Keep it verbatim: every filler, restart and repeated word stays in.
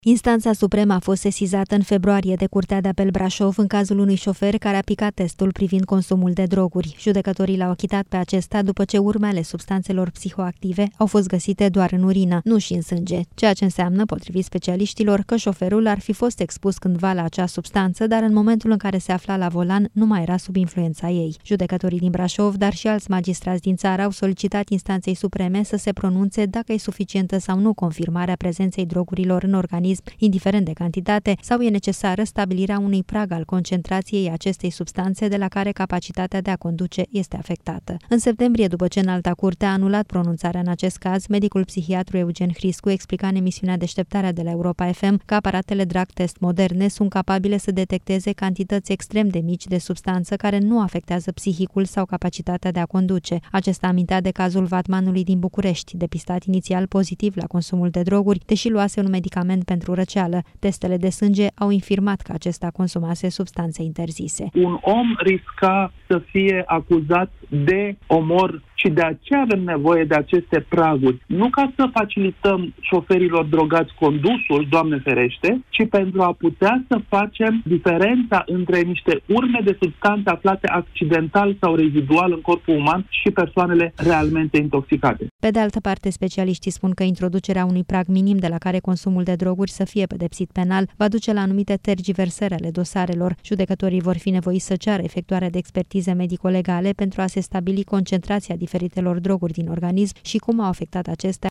Instanța Supremă a fost sesizată în februarie de Curtea de Apel Brașov în cazul unui șofer care a picat testul privind consumul de droguri. Judecătorii l-au achitat pe acesta după ce urmele substanțelor psihoactive au fost găsite doar în urină, nu și în sânge, ceea ce înseamnă, potrivit specialiștilor, că șoferul ar fi fost expus cândva la acea substanță, dar în momentul în care se afla la volan nu mai era sub influența ei. Judecătorii din Brașov, dar și alți magistrați din țară au solicitat Instanței Supreme să se pronunțe dacă e suficientă sau nu confirmarea prezenței drogurilor în organism, indiferent de cantitate, sau e necesară stabilirea unui prag al concentrației acestei substanțe de la care capacitatea de a conduce este afectată. În septembrie, după ce Înalta Curte a anulat pronunțarea în acest caz, medicul psihiatru Eugen Hriscu explica în emisiunea Deșteptarea de la Europa F M că aparatele drug test moderne sunt capabile să detecteze cantități extrem de mici de substanță care nu afectează psihicul sau capacitatea de a conduce. Acesta amintea de cazul vatmanului din București, depistat inițial pozitiv la consumul de droguri, deși luase un medicament pentru răceală. Testele de sânge au infirmat că acesta consumase substanțe interzise. Un om risca să fie acuzat de omor și de aceea avem nevoie de aceste praguri. Nu ca să facilităm șoferilor drogați condusul, Doamne ferește, ci pentru a putea să facem diferența între niște urme de substanțe aflate accidental sau rezidual în corpul uman și persoanele realmente intoxicate. Pe de altă parte, specialiștii spun că introducerea unui prag minim de la care consumul de droguri să fie pedepsit penal va duce la anumite tergiversări ale dosarelor. Judecătorii vor fi nevoiți să ceară efectuarea de expertize medico-legale pentru a se stabili concentrația diferitelor droguri din organism și cum au afectat acestea